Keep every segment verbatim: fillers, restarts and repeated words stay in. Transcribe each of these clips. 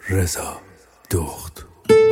رضا دخت.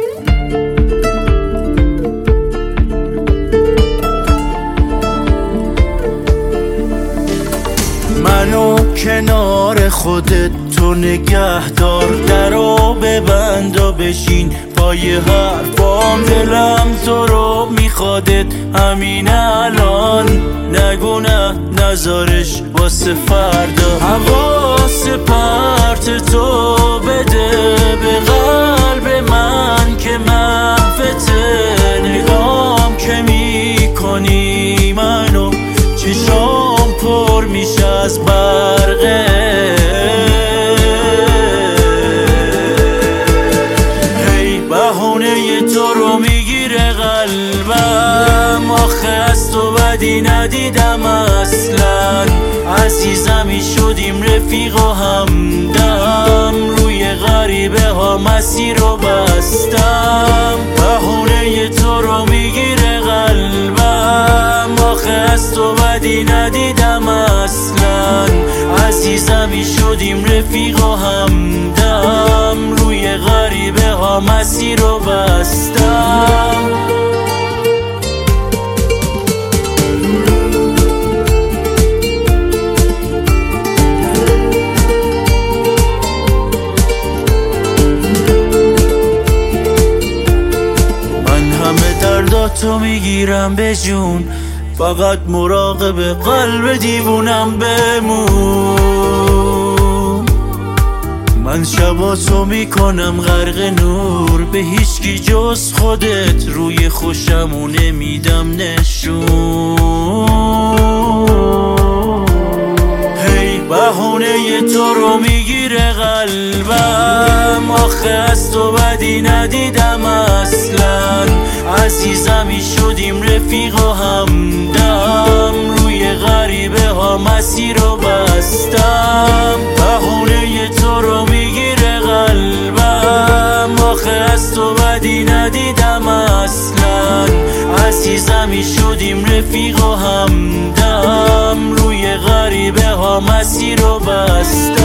منو کنار خودت تو نگه دار، درو ببند و بشین پای حرفام. دلم تو رو میخوادت همین الان، نگو نه نزارش واسه فردا. حواس پرت تو بده به قلب من که محفته، نگام که میکنی منو چشام پر میشه از برقه. هی بهونه تو رو میگیره قلبم، آخه از تو بدی ندیدم اصلا. عزیزمی شدیم رفیق و همدم، روی غریبه ها مسیر رو بستم. بهونه تو رو میگیره قلبم، آخه از تو بدی ندیدم اصلا. عزیزمی شدیم رفیق و همدم، روی غریبه ها مسیر رو بستم. تو میگیرم به جون، فقط مراقب قلب دیوونم بمون. من شبا تو میکنم غرق نور، به هیچکی جز خودت روی خوشمو نمیدم نشون. هی بهونه تو رو میگیره قلبم، آخه از تو بدی ندیدم اصلا. عزیزمی شدیم رفیق و همدم، روی غریبه ها مسیر رو بستم. بهونه تو رو میگیره قلبم، آخه از تو بدی ندیدم اصلا. عزیزمی شدیم رفیق و همدم، روی غریبه ها مسیر رو بستم.